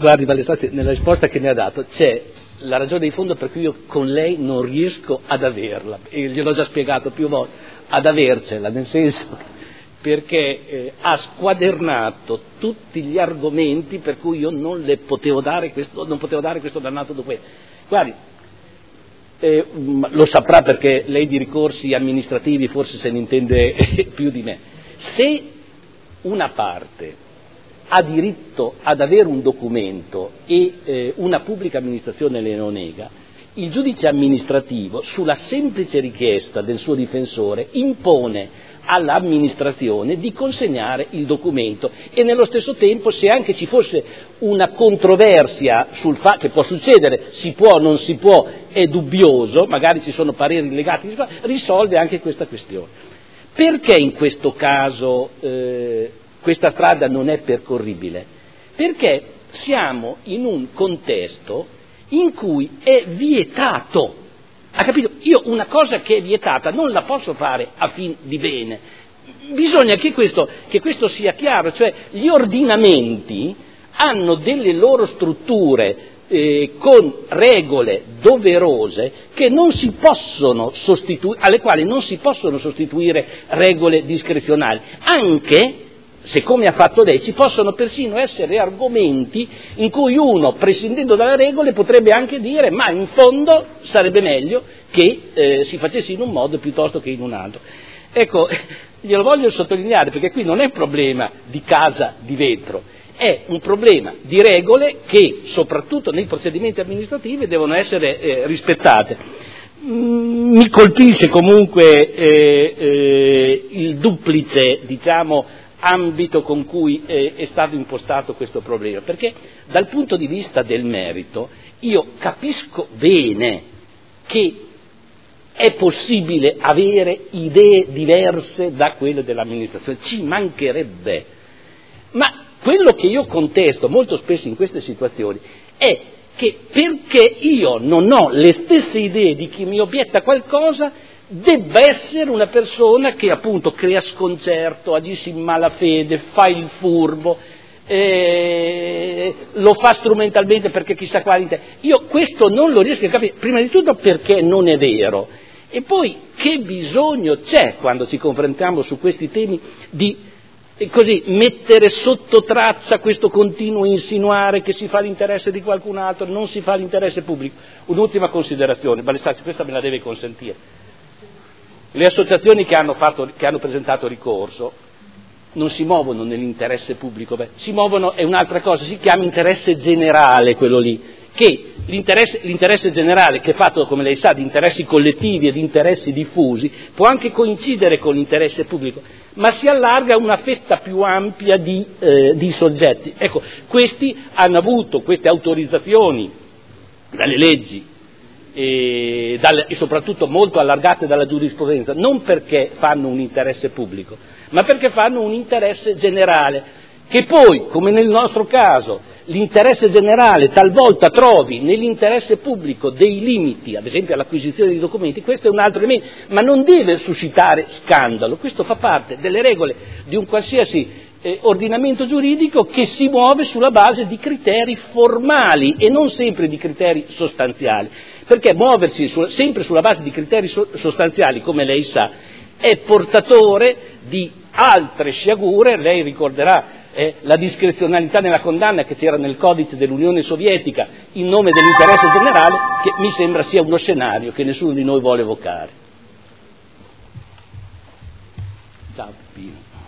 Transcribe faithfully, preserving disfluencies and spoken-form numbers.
Guardi, Balestati, nella risposta che mi ha dato c'è la ragione di fondo per cui io con lei non riesco ad averla, e gliel'ho già spiegato più volte, ad avercela, nel senso perché eh, ha squadernato tutti gli argomenti per cui io non le potevo dare questo, non potevo dare questo dannato documento. Guardi, eh, lo saprà perché lei di ricorsi amministrativi forse se ne intende più di me. Se una parte ha diritto ad avere un documento e eh, una pubblica amministrazione le lo nega, il giudice amministrativo, sulla semplice richiesta del suo difensore, impone all'amministrazione di consegnare il documento e nello stesso tempo, se anche ci fosse una controversia sul fatto, che può succedere, si può, non si può, è dubbioso, magari ci sono pareri legati, risolve anche questa questione. Perché in questo caso eh, questa strada non è percorribile? Perché siamo in un contesto in cui è vietato. Ha capito? Io una cosa che è vietata non la posso fare a fin di bene. Bisogna che questo, che questo sia chiaro, cioè gli ordinamenti hanno delle loro strutture eh, con regole doverose che non si possono sostitu- alle quali non si possono sostituire regole discrezionali, anche se, come ha fatto lei, ci possono persino essere argomenti in cui uno, prescindendo dalle regole, potrebbe anche dire ma in fondo sarebbe meglio che eh, si facesse in un modo piuttosto che in un altro. Ecco, glielo voglio sottolineare perché qui non è un problema di casa di vetro, è un problema di regole che, soprattutto nei procedimenti amministrativi, devono essere eh, rispettate. Mm, mi colpisce comunque eh, eh, il duplice, diciamo, ambito con cui eh, è stato impostato questo problema, perché dal punto di vista del merito io capisco bene che è possibile avere idee diverse da quelle dell'amministrazione, ci mancherebbe, ma quello che io contesto molto spesso in queste situazioni è che perché io non ho le stesse idee di chi mi obietta qualcosa debba essere una persona che appunto crea sconcerto, agisce in malafede, fa il furbo, eh, lo fa strumentalmente perché chissà quale interesse. Io questo non lo riesco a capire, prima di tutto perché non è vero, e poi che bisogno c'è quando ci confrontiamo su questi temi di eh, così mettere sotto traccia questo continuo insinuare che si fa l'interesse di qualcun altro, non si fa l'interesse pubblico. Un'ultima considerazione, Balestazzi, questa me la deve consentire. Le associazioni che hanno, fatto, che hanno presentato ricorso non si muovono nell'interesse pubblico, beh, si muovono, è un'altra cosa, si chiama interesse generale quello lì, che l'interesse, l'interesse generale, che è fatto, come lei sa, di interessi collettivi e di interessi diffusi, può anche coincidere con l'interesse pubblico, ma si allarga a una fetta più ampia di, eh, di soggetti. Ecco, questi hanno avuto queste autorizzazioni dalle leggi, E, dalle, e soprattutto molto allargate dalla giurisprudenza, non perché fanno un interesse pubblico, ma perché fanno un interesse generale, che poi, come nel nostro caso, l'interesse generale talvolta trovi nell'interesse pubblico dei limiti, ad esempio all'acquisizione di documenti, questo è un altro elemento, ma non deve suscitare scandalo, questo fa parte delle regole di un qualsiasi Eh, ordinamento giuridico che si muove sulla base di criteri formali e non sempre di criteri sostanziali, perché muoversi su, sempre sulla base di criteri so, sostanziali, come lei sa, è portatore di altre sciagure. Lei ricorderà eh, la discrezionalità nella condanna che c'era nel codice dell'Unione Sovietica in nome dell'interesse generale, che mi sembra sia uno scenario che nessuno di noi vuole evocare. Ciao Pino.